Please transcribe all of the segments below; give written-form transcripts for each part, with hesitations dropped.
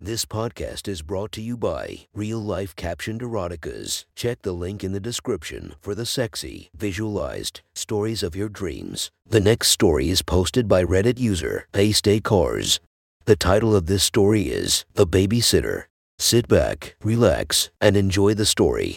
This podcast is brought to you by Real Life Captioned Eroticas. Check the link in the description for the sexy, visualized stories of your dreams. The next story is posted by Reddit user Paystay Cars. The title of this story is The Babysitter. Sit back, relax, and enjoy the story.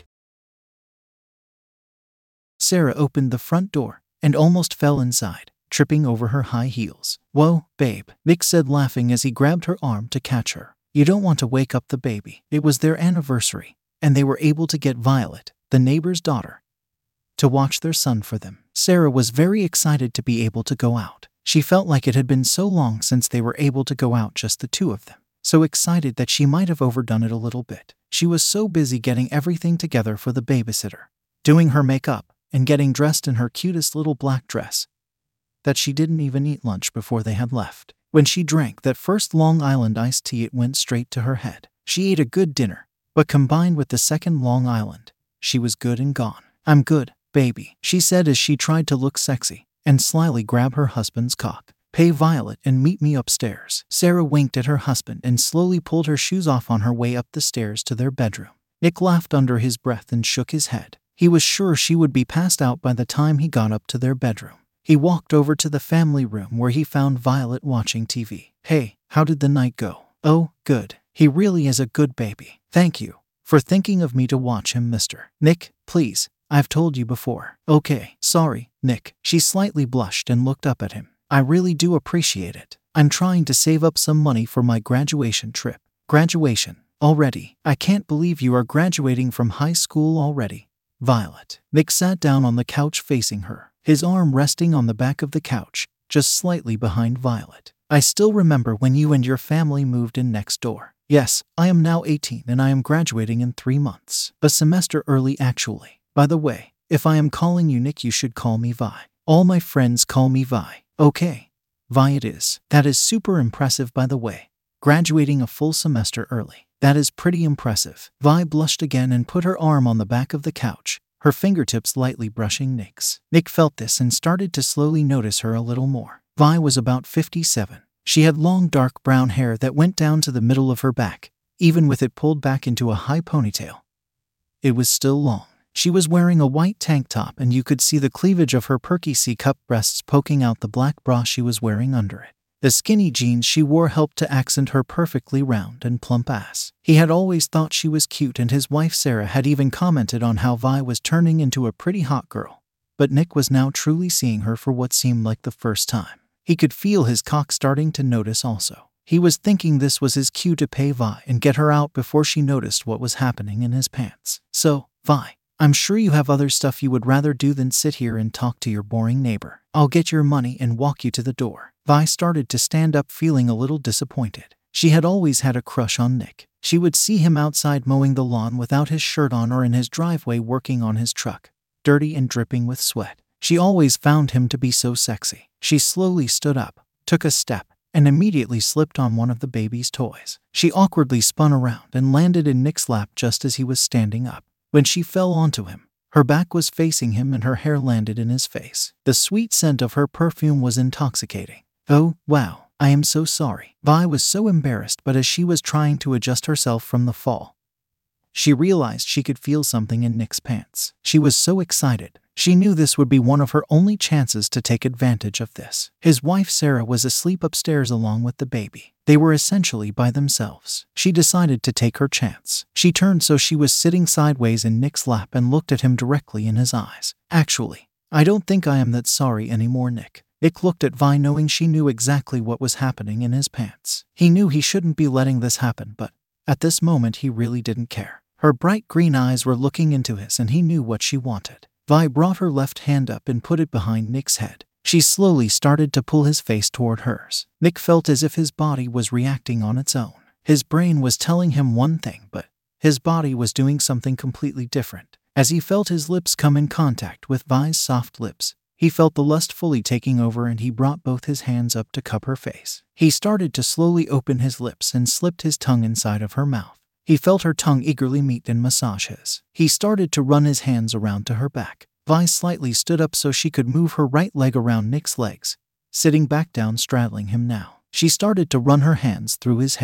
Sarah opened the front door and almost fell inside, tripping over her high heels. "Whoa, babe," Nick said, laughing as he grabbed her arm to catch her. "You don't want to wake up the baby." It was their anniversary, and they were able to get Violet, the neighbor's daughter, to watch their son for them. Sarah was very excited to be able to go out. She felt like it had been so long since they were able to go out, just the two of them. So excited that she might have overdone it a little bit. She was so busy getting everything together for the babysitter, doing her makeup, and getting dressed in her cutest little black dress, that she didn't even eat lunch before they had left. When she drank that first Long Island iced tea, it went straight to her head. She ate a good dinner, but combined with the second Long Island, she was good and gone. "I'm good, baby," she said as she tried to look sexy and slyly grab her husband's cock. "Pay Violet and meet me upstairs." Sarah winked at her husband and slowly pulled her shoes off on her way up the stairs to their bedroom. Nick laughed under his breath and shook his head. He was sure she would be passed out by the time he got up to their bedroom. He walked over to the family room where he found Violet watching TV. "Hey, how did the night go?" "Oh, good. He really is a good baby. Thank you for thinking of me to watch him, Mr. Nick, please. I've told you before." "Okay, sorry, Nick." She slightly blushed and looked up at him. "I really do appreciate it. I'm trying to save up some money for my graduation trip." "Graduation? Already? I can't believe you are graduating from high school already, Violet." Nick sat down on the couch facing her, his arm resting on the back of the couch, just slightly behind Violet. "I still remember when you and your family moved in next door. Yes, I am now 18 and I am graduating in 3 months. A semester early, actually. By the way, if I am calling you Nick, you should call me Vi. All my friends call me Vi." "Okay, Vi it is. That is super impressive, by the way. Graduating a full semester early. That is pretty impressive." Vi blushed again and put her arm on the back of the couch, her fingertips lightly brushing Nick's. Nick felt this and started to slowly notice her a little more. Vi was about 57. She had long dark brown hair that went down to the middle of her back, even with it pulled back into a high ponytail. It was still long. She was wearing a white tank top and you could see the cleavage of her perky C-cup breasts poking out the black bra she was wearing under it. The skinny jeans she wore helped to accent her perfectly round and plump ass. He had always thought she was cute, and his wife Sarah had even commented on how Vi was turning into a pretty hot girl. But Nick was now truly seeing her for what seemed like the first time. He could feel his cock starting to notice also. He was thinking this was his cue to pay Vi and get her out before she noticed what was happening in his pants. "So, Vi, I'm sure you have other stuff you would rather do than sit here and talk to your boring neighbor. I'll get your money and walk you to the door." Vi started to stand up, feeling a little disappointed. She had always had a crush on Nick. She would see him outside mowing the lawn without his shirt on, or in his driveway working on his truck, dirty and dripping with sweat. She always found him to be so sexy. She slowly stood up, took a step, and immediately slipped on one of the baby's toys. She awkwardly spun around and landed in Nick's lap just as he was standing up. When she fell onto him, her back was facing him and her hair landed in his face. The sweet scent of her perfume was intoxicating. "Oh, wow, I am so sorry." Vi was so embarrassed, but as she was trying to adjust herself from the fall, she realized she could feel something in Nick's pants. She was so excited. She knew this would be one of her only chances to take advantage of this. His wife Sarah was asleep upstairs along with the baby. They were essentially by themselves. She decided to take her chance. She turned so she was sitting sideways in Nick's lap and looked at him directly in his eyes. "Actually, I don't think I am that sorry anymore, Nick." Nick looked at Vi, knowing she knew exactly what was happening in his pants. He knew he shouldn't be letting this happen, but at this moment he really didn't care. Her bright green eyes were looking into his and he knew what she wanted. Vi brought her left hand up and put it behind Nick's head. She slowly started to pull his face toward hers. Nick felt as if his body was reacting on its own. His brain was telling him one thing, but his body was doing something completely different. As he felt his lips come in contact with Vi's soft lips, he felt the lust fully taking over and he brought both his hands up to cup her face. He started to slowly open his lips and slipped his tongue inside of her mouth. He felt her tongue eagerly meet and massage his. He started to run his hands around to her back. Vi slightly stood up so she could move her right leg around Nick's legs, sitting back down straddling him now. She started to run her hands through his hair.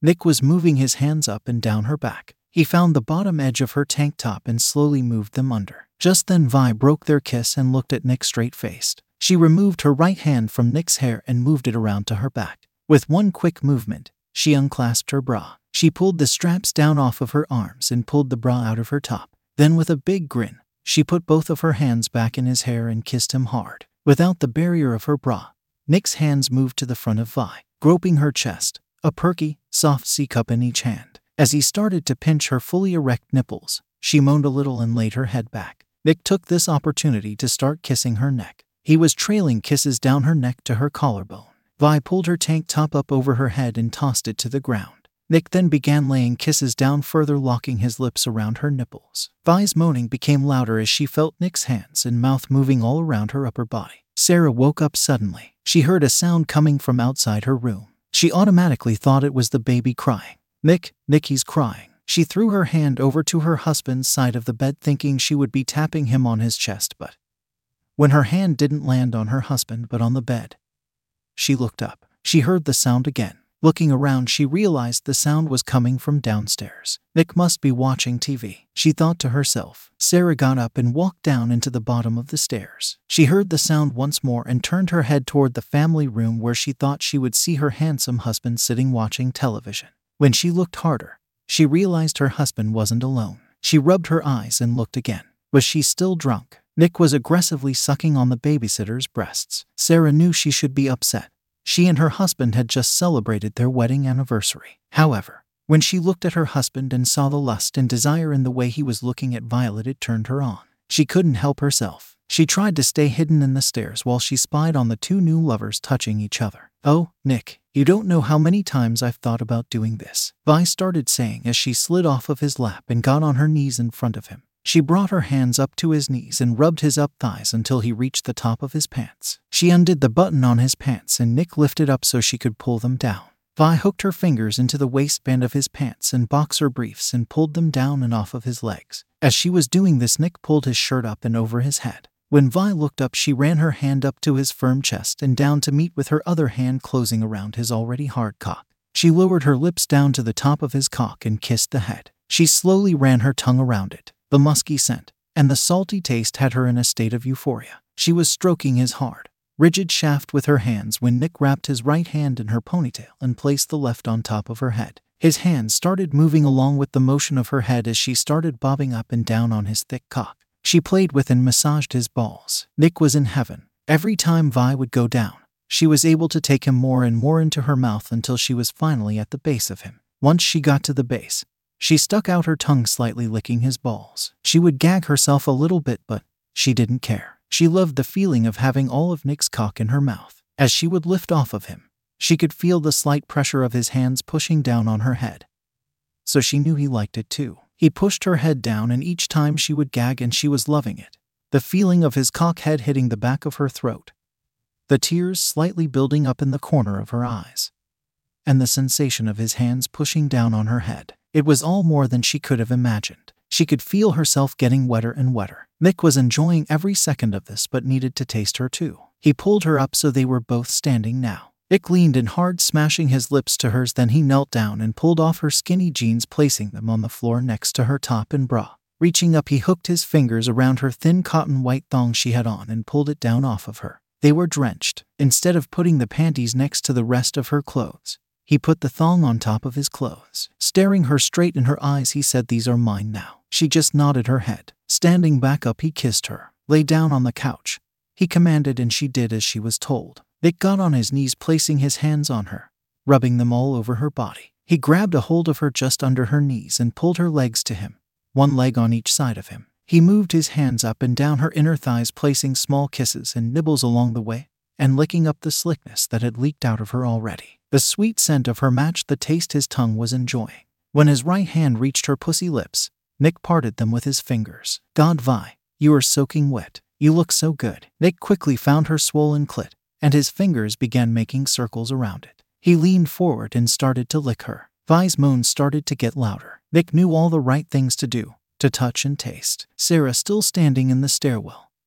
Nick was moving his hands up and down her back. He found the bottom edge of her tank top and slowly moved them under. Just then Vi broke their kiss and looked at Nick straight-faced. She removed her right hand from Nick's hair and moved it around to her back. With one quick movement, she unclasped her bra. She pulled the straps down off of her arms and pulled the bra out of her top. Then with a big grin, she put both of her hands back in his hair and kissed him hard. Without the barrier of her bra, Nick's hands moved to the front of Vi, groping her chest, a perky, soft C-cup in each hand. As he started to pinch her fully erect nipples, she moaned a little and laid her head back. Nick took this opportunity to start kissing her neck. He was trailing kisses down her neck to her collarbone. Vi pulled her tank top up over her head and tossed it to the ground. Nick then began laying kisses down further, locking his lips around her nipples. Vi's moaning became louder as she felt Nick's hands and mouth moving all around her upper body. Sarah woke up suddenly. She heard a sound coming from outside her room. She automatically thought it was the baby crying. Nick, he's crying. She threw her hand over to her husband's side of the bed thinking she would be tapping him on his chest, but when her hand didn't land on her husband but on the bed, she looked up. She heard the sound again. Looking around, she realized the sound was coming from downstairs. Nick must be watching TV, she thought to herself. Sarah got up and walked down into the bottom of the stairs. She heard the sound once more and turned her head toward the family room where she thought she would see her handsome husband sitting watching television. When she looked harder, she realized her husband wasn't alone. She rubbed her eyes and looked again. Was she still drunk? Nick was aggressively sucking on the babysitter's breasts. Sarah knew she should be upset. She and her husband had just celebrated their wedding anniversary. However, when she looked at her husband and saw the lust and desire in the way he was looking at Violet, it turned her on. She couldn't help herself. She tried to stay hidden in the stairs while she spied on the two new lovers touching each other. "Oh, Nick, you don't know how many times I've thought about doing this," Vi started saying as she slid off of his lap and got on her knees in front of him. She brought her hands up to his knees and rubbed his up thighs until he reached the top of his pants. She undid the button on his pants and Nick lifted up so she could pull them down. Vi hooked her fingers into the waistband of his pants and boxer briefs and pulled them down and off of his legs. As she was doing this, Nick pulled his shirt up and over his head. When Vi looked up, she ran her hand up to his firm chest and down to meet with her other hand closing around his already hard cock. She lowered her lips down to the top of his cock and kissed the head. She slowly ran her tongue around it. The musky scent and the salty taste had her in a state of euphoria. She was stroking his hard, rigid shaft with her hands when Nick wrapped his right hand in her ponytail and placed the left on top of her head. His hands started moving along with the motion of her head as she started bobbing up and down on his thick cock. She played with and massaged his balls. Nick was in heaven. Every time Vi would go down, she was able to take him more and more into her mouth until she was finally at the base of him. Once she got to the base, she stuck out her tongue, slightly licking his balls. She would gag herself a little bit, but she didn't care. She loved the feeling of having all of Nick's cock in her mouth. As she would lift off of him, she could feel the slight pressure of his hands pushing down on her head. So she knew he liked it too. He pushed her head down and each time she would gag and she was loving it. The feeling of his cock head hitting the back of her throat, the tears slightly building up in the corner of her eyes, and the sensation of his hands pushing down on her head. It was all more than she could have imagined. She could feel herself getting wetter and wetter. Nick was enjoying every second of this but needed to taste her too. He pulled her up so they were both standing now. Nick leaned in hard, smashing his lips to hers. Then he knelt down and pulled off her skinny jeans, placing them on the floor next to her top and bra. Reaching up, he hooked his fingers around her thin cotton white thong she had on and pulled it down off of her. They were drenched. Instead of putting the panties next to the rest of her clothes, he put the thong on top of his clothes. Staring her straight in her eyes, he said, "These are mine now." She just nodded her head. Standing back up, he kissed her. "Lay down on the couch," he commanded, and she did as she was told. Nick got on his knees, placing his hands on her, rubbing them all over her body. He grabbed a hold of her just under her knees and pulled her legs to him, one leg on each side of him. He moved his hands up and down her inner thighs, placing small kisses and nibbles along the way, and licking up the slickness that had leaked out of her already. The sweet scent of her matched the taste his tongue was enjoying. When his right hand reached her pussy lips, Nick parted them with his fingers. "God, Vi, you are soaking wet. You look so good." Nick quickly found her swollen clit, and his fingers began making circles around it. He leaned forward and started to lick her. Vi's moans started to get louder. Nick knew all the right things to do, to touch and taste. Sarah, still standing in the stairwell,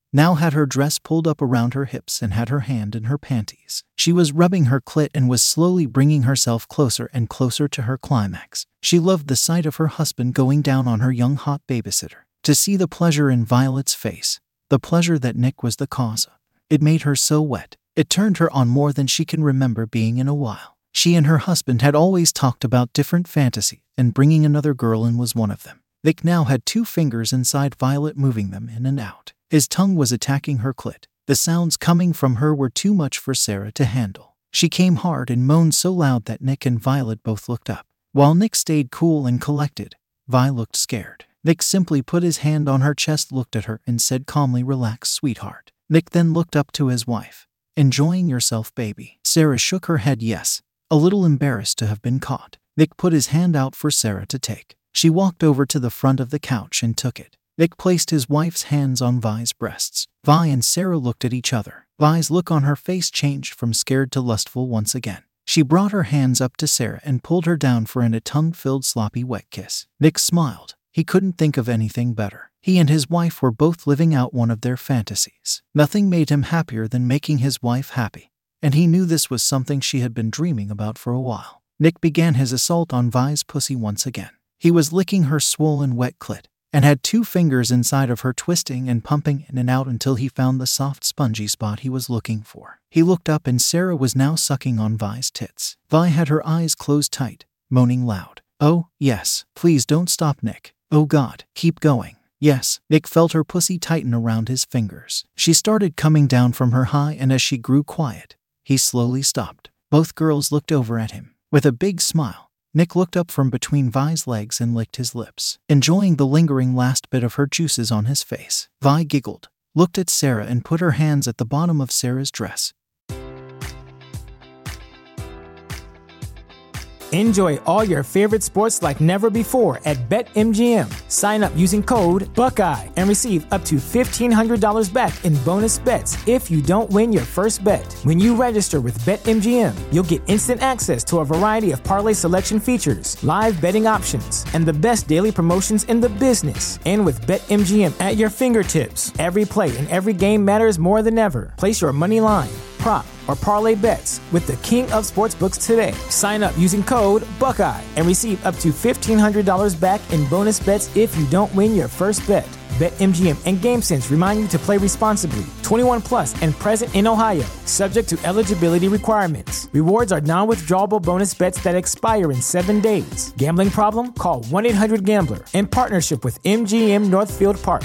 now had her dress pulled up around her hips and had her hand in her panties. She was rubbing her clit and was slowly bringing herself closer and closer to her climax. She loved the sight of her husband going down on her young hot babysitter. To see the pleasure in Violet's face, the pleasure that Nick was the cause of, it made her so wet. It turned her on more than she can remember being in a while. She and her husband had always talked about different fantasies, and bringing another girl in was one of them. Nick now had 2 fingers inside Violet, moving them in and out. His tongue was attacking her clit. The sounds coming from her were too much for Sarah to handle. She came hard and moaned so loud that Nick and Violet both looked up. While Nick stayed cool and collected, Vi looked scared. Nick simply put his hand on her chest, looked at her, and said calmly, "Relax, sweetheart." Nick then looked up to his wife. "Enjoying yourself, baby?" Sarah shook her head yes, a little embarrassed to have been caught. Nick put his hand out for Sarah to take. She walked over to the front of the couch and took it. Nick placed his wife's hands on Vi's breasts. Vi and Sarah looked at each other. Vi's look on her face changed from scared to lustful once again. She brought her hands up to Sarah and pulled her down for a tongue-filled sloppy wet kiss. Nick smiled. He couldn't think of anything better. He and his wife were both living out one of their fantasies. Nothing made him happier than making his wife happy, and he knew this was something she had been dreaming about for a while. Nick began his assault on Vi's pussy once again. He was licking her swollen wet clit, and had 2 fingers inside of her, twisting and pumping in and out until he found the soft spongy spot he was looking for. He looked up and Sarah was now sucking on Vi's tits. Vi had her eyes closed tight, moaning loud. "Oh, yes, please don't stop, Nick. Oh God, keep going." "Yes." Nick felt her pussy tighten around his fingers. She started coming down from her high, and as she grew quiet, he slowly stopped. Both girls looked over at him. With a big smile, Nick looked up from between Vi's legs and licked his lips, enjoying the lingering last bit of her juices on his face. Vi giggled, looked at Sarah and put her hands at the bottom of Sarah's dress. Enjoy all your favorite sports like never before at BetMGM. Sign up using code Buckeye and receive up to $1,500 back in bonus bets if you don't win your first bet. When you register with BetMGM, you'll get instant access to a variety of parlay selection features, live betting options, and the best daily promotions in the business. And with BetMGM at your fingertips, every play and every game matters more than ever. Place your money line, prop, or parlay bets with the king of sportsbooks today. Sign up using code Buckeye and receive up to $1,500 back in bonus bets if you don't win your first bet. BetMGM and GameSense remind you to play responsibly. 21 plus and present in Ohio, subject to eligibility requirements. Rewards are non-withdrawable bonus bets that expire in 7 days. Gambling problem? Call 1-800-GAMBLER in partnership with MGM Northfield Park.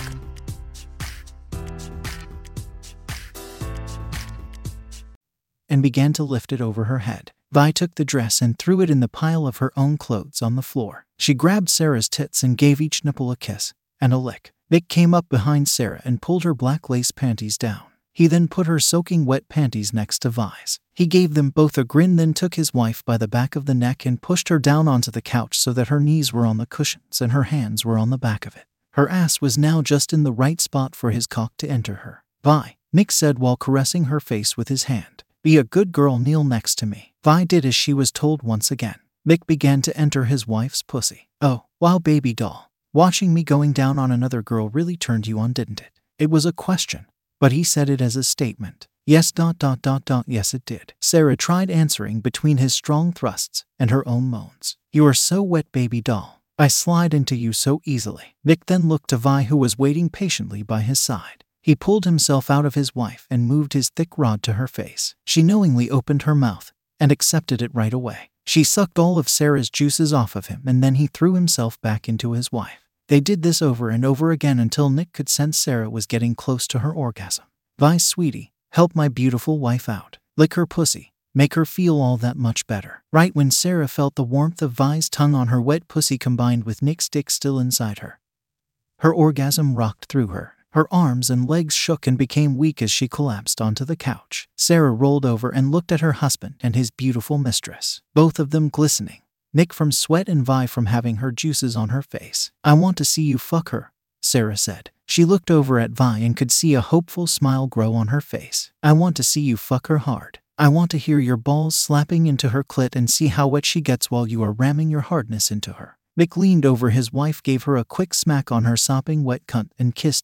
And began to lift it over her head. Vi took the dress and threw it in the pile of her own clothes on the floor. She grabbed Sarah's tits and gave each nipple a kiss and a lick. Nick came up behind Sarah and pulled her black lace panties down. He then put her soaking wet panties next to Vi's. He gave them both a grin, then took his wife by the back of the neck and pushed her down onto the couch so that her knees were on the cushions and her hands were on the back of it. Her ass was now just in the right spot for his cock to enter her. "Vi," Nick said while caressing her face with his hand. "Be a good girl, kneel next to me." Vi did as she was told once again. Nick began to enter his wife's pussy. "Oh, wow, baby doll. Watching me going down on another girl really turned you on, didn't it?" It was a question, but he said it as a statement. "Yes, ... yes it did." Sarah tried answering between his strong thrusts and her own moans. "You are so wet, baby doll. I slide into you so easily." Nick then looked to Vi, who was waiting patiently by his side. He pulled himself out of his wife and moved his thick rod to her face. She knowingly opened her mouth and accepted it right away. She sucked all of Sarah's juices off of him, and then he threw himself back into his wife. They did this over and over again until Nick could sense Sarah was getting close to her orgasm. "Vi, sweetie, help my beautiful wife out. Lick her pussy. Make her feel all that much better." Right when Sarah felt the warmth of Vi's tongue on her wet pussy combined with Nick's dick still inside her, her orgasm rocked through her. Her arms and legs shook and became weak as she collapsed onto the couch. Sarah rolled over and looked at her husband and his beautiful mistress, both of them glistening. Nick from sweat and Vi from having her juices on her face. "I want to see you fuck her," Sarah said. She looked over at Vi and could see a hopeful smile grow on her face. "I want to see you fuck her hard. I want to hear your balls slapping into her clit and see how wet she gets while you are ramming your hardness into her." Nick leaned over his wife, gave her a quick smack on her sopping wet cunt and kissed her.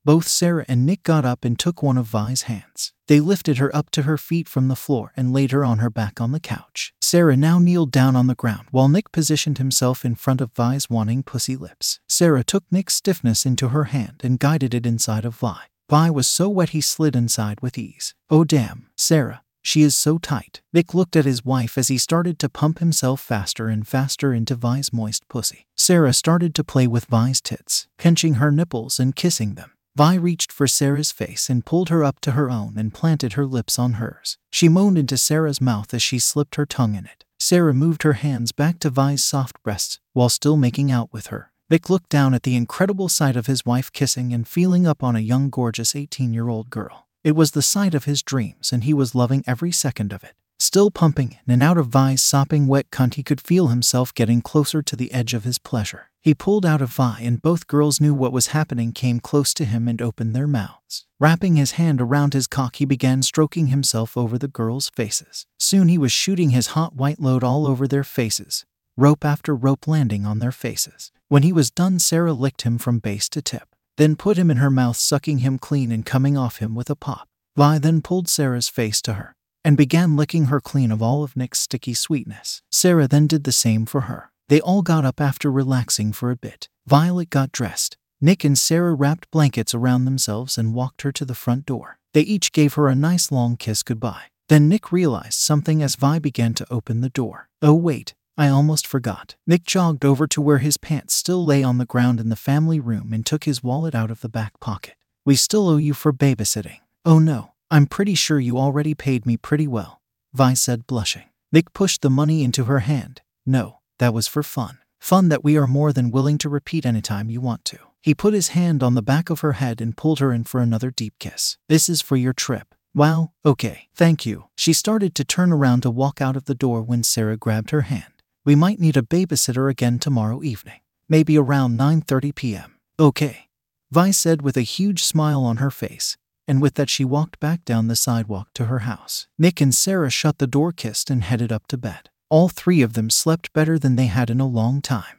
Both Sarah and Nick got up and took one of Vi's hands. They lifted her up to her feet from the floor and laid her on her back on the couch. Sarah now kneeled down on the ground while Nick positioned himself in front of Vi's wanting pussy lips. Sarah took Nick's stiffness into her hand and guided it inside of Vi. Vi was so wet he slid inside with ease. Oh damn, Sarah, she is so tight. Nick looked at his wife as he started to pump himself faster and faster into Vi's moist pussy. Sarah started to play with Vi's tits, pinching her nipples and kissing them. Vi reached for Sarah's face and pulled her up to her own and planted her lips on hers. She moaned into Sarah's mouth as she slipped her tongue in it. Sarah moved her hands back to Vi's soft breasts while still making out with her. Vic looked down at the incredible sight of his wife kissing and feeling up on a young, gorgeous 18-year-old girl. It was the sight of his dreams and he was loving every second of it. Still pumping in and out of Vi's sopping wet cunt, he could feel himself getting closer to the edge of his pleasure. He pulled out of Vi and both girls knew what was happening, came close to him and opened their mouths. Wrapping his hand around his cock, he began stroking himself over the girls' faces. Soon he was shooting his hot white load all over their faces, rope after rope landing on their faces. When he was done, Sarah licked him from base to tip, then put him in her mouth, sucking him clean and coming off him with a pop. Vi then pulled Sarah's face to her and began licking her clean of all of Nick's sticky sweetness. Sarah then did the same for her. They all got up after relaxing for a bit. Violet got dressed. Nick and Sarah wrapped blankets around themselves and walked her to the front door. They each gave her a nice long kiss goodbye. Then Nick realized something as Vi began to open the door. Oh wait, I almost forgot. Nick jogged over to where his pants still lay on the ground in the family room and took his wallet out of the back pocket. We still owe you for babysitting. Oh no, I'm pretty sure you already paid me pretty well, Vi said, blushing. Nick pushed the money into her hand. No, that was for fun. Fun that we are more than willing to repeat anytime you want to. He put his hand on the back of her head and pulled her in for another deep kiss. This is for your trip. Wow, okay, thank you. She started to turn around to walk out of the door when Sarah grabbed her hand. We might need a babysitter again tomorrow evening. Maybe around 9:30 p.m. Okay, Vi said with a huge smile on her face. And with that she walked back down the sidewalk to her house. Nick and Sarah shut the door, kissed, and headed up to bed. All three of them slept better than they had in a long time.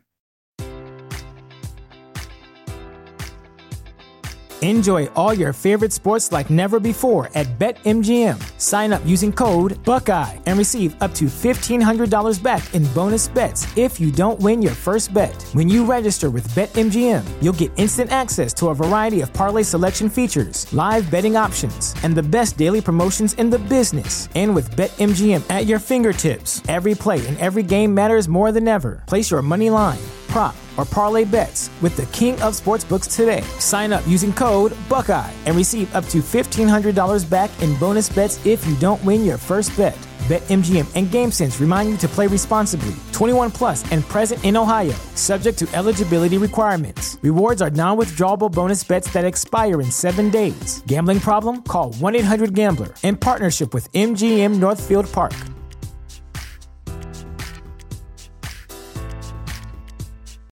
Enjoy all your favorite sports like never before at BetMGM. Sign up using code Buckeye and receive up to $1,500 back in bonus bets if you don't win your first bet. When you register with BetMGM, you'll get instant access to a variety of parlay selection features, live betting options, and the best daily promotions in the business. And with BetMGM at your fingertips, every play and every game matters more than ever. Place your money line, prop, or parlay bets with the king of sportsbooks today. Sign up using code Buckeye and receive up to $1,500 back in bonus bets if you don't win your first bet. BetMGM and GameSense remind you to play responsibly. 21 plus and present in Ohio, subject to eligibility requirements. Rewards are non-withdrawable bonus bets that expire in 7 days. Gambling problem? Call 1-800-GAMBLER in partnership with MGM Northfield Park.